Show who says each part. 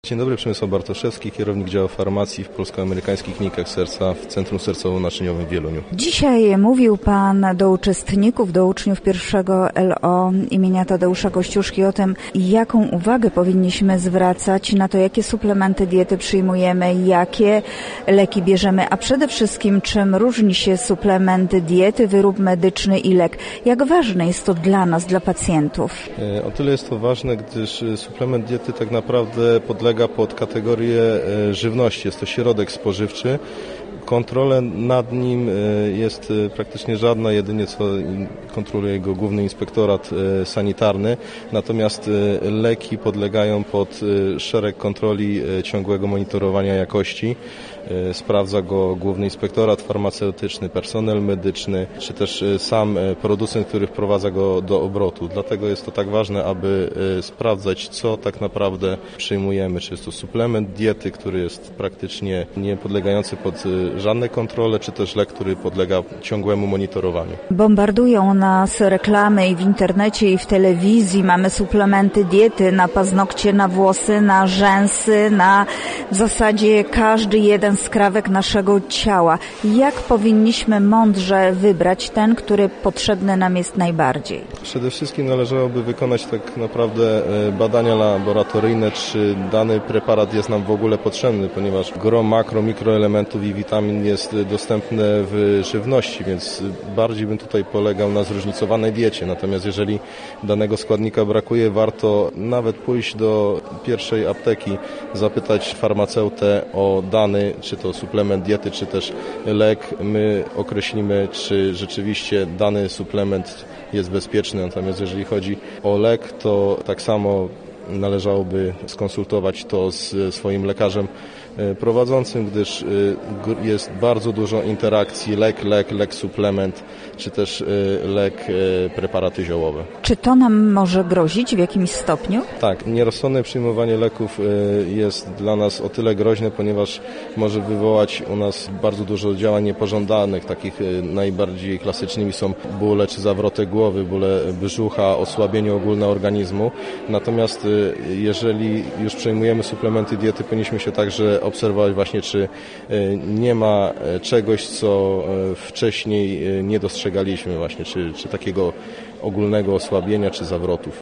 Speaker 1: Dzień dobry, Przemysław Bartoszewski, kierownik działu farmacji w Polsko-Amerykańskich Klinikach Serca w Centrum Sercowo-Naczyniowym w Wieluniu.
Speaker 2: Dzisiaj mówił Pan do uczestników, do uczniów pierwszego LO imienia Tadeusza Kościuszki o tym, jaką uwagę powinniśmy zwracać na to, jakie suplementy diety przyjmujemy, jakie leki bierzemy, a przede wszystkim czym różni się suplement diety, wyrób medyczny i lek. Jak ważne jest to dla nas, dla pacjentów?
Speaker 1: O tyle jest to ważne, gdyż suplement diety tak naprawdę podlega pod kategorię żywności. Jest to środek spożywczy. Kontrola nad nim jest praktycznie żadna, jedynie co kontroluje go Główny Inspektorat Sanitarny. Natomiast leki podlegają pod szereg kontroli ciągłego monitorowania jakości. Sprawdza go Główny Inspektorat Farmaceutyczny, personel medyczny, czy też sam producent, który wprowadza go do obrotu. Dlatego jest to tak ważne, aby sprawdzać, co tak naprawdę przyjmujemy. Czy jest to suplement diety, który jest praktycznie nie podlegający pod żadne kontrole, czy też lek, który podlega ciągłemu monitorowaniu.
Speaker 2: Bombardują nas reklamy i w internecie, i w telewizji. Mamy suplementy diety na paznokcie, na włosy, na rzęsy, na w zasadzie każdy jeden skrawek naszego ciała. Jak powinniśmy mądrze wybrać ten, który potrzebny nam jest najbardziej?
Speaker 1: Przede wszystkim należałoby wykonać tak naprawdę badania laboratoryjne, czy dany preparat jest nam w ogóle potrzebny, ponieważ gro makro, mikroelementów i witamin jest dostępne w żywności, więc bardziej bym tutaj polegał na zróżnicowanej diecie. Natomiast jeżeli danego składnika brakuje, warto nawet pójść do pierwszej apteki, zapytać farmaceutę o dany, czy to suplement diety, czy też lek. My określimy, czy rzeczywiście dany suplement jest bezpieczny. Natomiast jeżeli chodzi o lek, to tak samo należałoby skonsultować to z swoim lekarzem prowadzącym, gdyż jest bardzo dużo interakcji lek, suplement, czy też lek, preparaty ziołowe.
Speaker 2: Czy to nam może grozić w jakimś stopniu?
Speaker 1: Tak, nierozsądne przyjmowanie leków jest dla nas o tyle groźne, ponieważ może wywołać u nas bardzo dużo działań niepożądanych. Takich najbardziej klasycznymi są bóle czy zawroty głowy, bóle brzucha, osłabienie ogólne organizmu. Natomiast jeżeli już przyjmujemy suplementy diety, powinniśmy się także obserwować właśnie, czy nie ma czegoś, co wcześniej nie dostrzegaliśmy właśnie, czy takiego ogólnego osłabienia czy zawrotów.